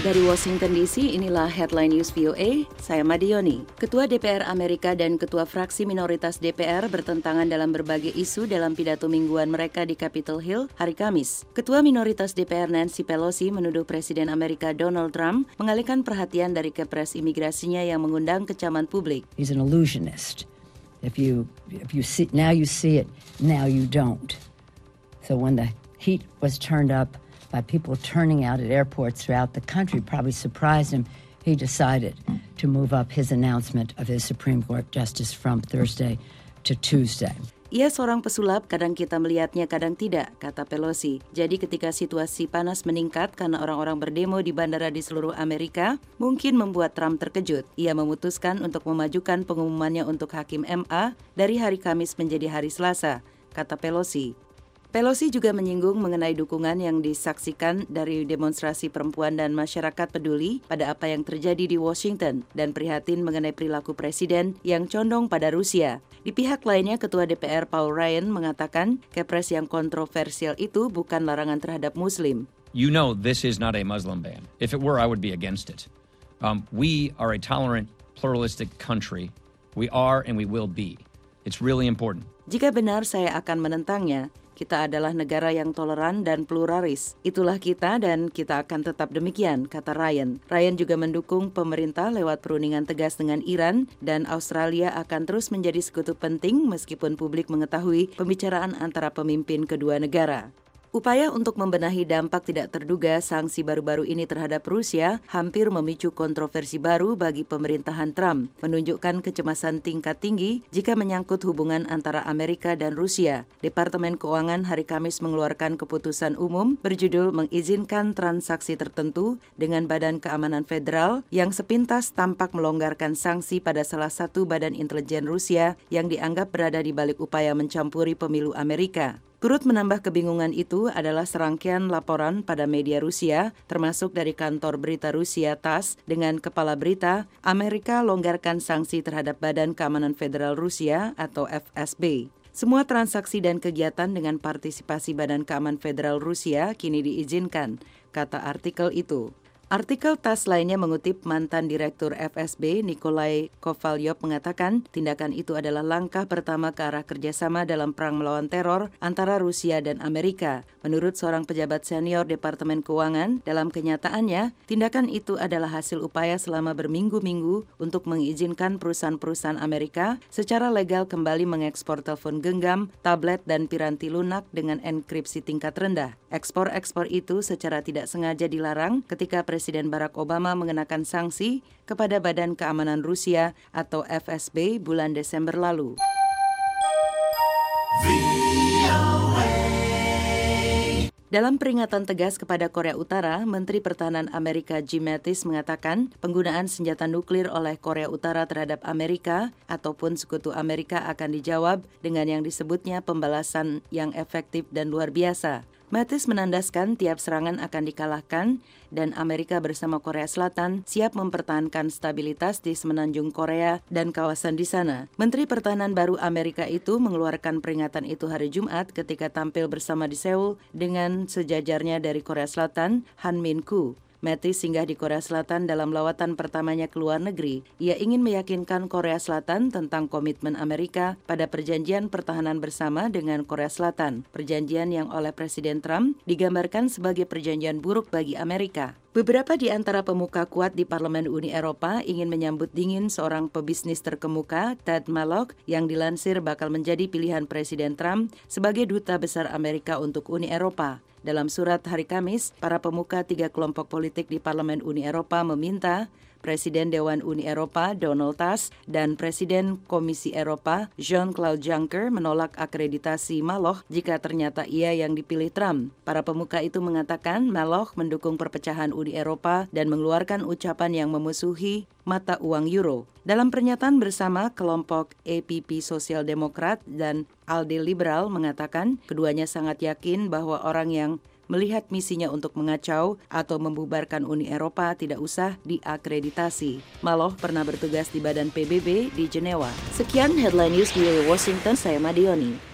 Dari Washington DC, inilah Headline News VOA, saya Madioni. Ketua DPR Amerika dan Ketua Fraksi Minoritas DPR bertentangan dalam berbagai isu dalam pidato mingguan mereka di Capitol Hill hari Kamis. Ketua Minoritas DPR Nancy Pelosi menuduh Presiden Amerika Donald Trump mengalihkan perhatian dari kepres imigrasinya yang mengundang kecaman publik. He's an illusionist. If you see now you see it, now you don't. So when the heat was turned up by people turning out at airports throughout the country, probably surprised him. He decided to move up his announcement of his Supreme Court Justice from Thursday to Tuesday. Ia seorang pesulap, kadang kita melihatnya, kadang tidak, kata Pelosi. Jadi ketika situasi panas meningkat karena orang-orang berdemo di bandara di seluruh Amerika, mungkin membuat Trump terkejut. Ia memutuskan untuk memajukan pengumumannya untuk Hakim MA dari hari Kamis menjadi hari Selasa, kata Pelosi. Pelosi juga menyinggung mengenai dukungan yang disaksikan dari demonstrasi perempuan dan masyarakat peduli pada apa yang terjadi di Washington dan prihatin mengenai perilaku presiden yang condong pada Rusia. Di pihak lainnya, Ketua DPR Paul Ryan mengatakan kepres yang kontroversial itu bukan larangan terhadap Muslim. You know this is not a Muslim ban. If it were, I would be against it. We are a tolerant, pluralistic country. We are and we will be. It's really important. Jika benar, saya akan menentangnya. Kita adalah negara yang toleran dan pluralis. Itulah kita dan kita akan tetap demikian, kata Ryan. Ryan juga mendukung pemerintah lewat perundingan tegas dengan Iran dan Australia akan terus menjadi sekutu penting meskipun publik mengetahui pembicaraan antara pemimpin kedua negara. Upaya untuk membenahi dampak tidak terduga sanksi baru-baru ini terhadap Rusia hampir memicu kontroversi baru bagi pemerintahan Trump, menunjukkan kecemasan tingkat tinggi jika menyangkut hubungan antara Amerika dan Rusia. Departemen Keuangan hari Kamis mengeluarkan keputusan umum berjudul mengizinkan transaksi tertentu dengan Badan Keamanan Federal yang sepintas tampak melonggarkan sanksi pada salah satu badan intelijen Rusia yang dianggap berada di balik upaya mencampuri pemilu Amerika. Turut menambah kebingungan itu adalah serangkaian laporan pada media Rusia, termasuk dari kantor berita Rusia TASS dengan kepala berita, Amerika longgarkan sanksi terhadap Badan Keamanan Federal Rusia atau FSB. Semua transaksi dan kegiatan dengan partisipasi Badan Keamanan Federal Rusia kini diizinkan, kata artikel itu. Artikel TASS lainnya mengutip mantan Direktur FSB Nikolai Kovalyov mengatakan tindakan itu adalah langkah pertama ke arah kerjasama dalam perang melawan teror antara Rusia dan Amerika. Menurut seorang pejabat senior Departemen Keuangan, dalam kenyataannya, tindakan itu adalah hasil upaya selama berminggu-minggu untuk mengizinkan perusahaan-perusahaan Amerika secara legal kembali mengekspor telepon genggam, tablet, dan piranti lunak dengan enkripsi tingkat rendah. Ekspor-ekspor itu secara tidak sengaja dilarang ketika Presiden Barack Obama mengenakan sanksi kepada Badan Keamanan Rusia atau FSB bulan Desember lalu. Dalam peringatan tegas kepada Korea Utara, Menteri Pertahanan Amerika Jim Mattis mengatakan penggunaan senjata nuklir oleh Korea Utara terhadap Amerika ataupun sekutu Amerika akan dijawab dengan yang disebutnya pembalasan yang efektif dan luar biasa. Mattis menandaskan tiap serangan akan dikalahkan dan Amerika bersama Korea Selatan siap mempertahankan stabilitas di semenanjung Korea dan kawasan di sana. Menteri Pertahanan baru Amerika itu mengeluarkan peringatan itu hari Jumat ketika tampil bersama di Seoul dengan sejajarnya dari Korea Selatan, Han Min-koo. Mattis singgah di Korea Selatan dalam lawatan pertamanya ke luar negeri. Ia ingin meyakinkan Korea Selatan tentang komitmen Amerika pada perjanjian pertahanan bersama dengan Korea Selatan. Perjanjian yang oleh Presiden Trump digambarkan sebagai perjanjian buruk bagi Amerika. Beberapa di antara pemuka kuat di Parlemen Uni Eropa ingin menyambut dingin seorang pebisnis terkemuka, Ted Malloch, yang dilansir bakal menjadi pilihan Presiden Trump sebagai duta besar Amerika untuk Uni Eropa. Dalam surat hari Kamis, para pemuka 3 kelompok politik di Parlemen Uni Eropa meminta Presiden Dewan Uni Eropa Donald Tusk dan Presiden Komisi Eropa Jean-Claude Juncker menolak akreditasi Malloch jika ternyata ia yang dipilih Trump. Para pemuka itu mengatakan Malloch mendukung perpecahan Uni Eropa dan mengeluarkan ucapan yang memusuhi mata uang euro. Dalam pernyataan bersama, kelompok EPP Sosial Demokrat dan ALDE Liberal mengatakan keduanya sangat yakin bahwa orang yang melihat misinya untuk mengacau atau membubarkan Uni Eropa tidak usah diakreditasi. Malloch pernah bertugas di Badan PBB di Jenewa. Sekian Headline News di Washington, saya Madioni.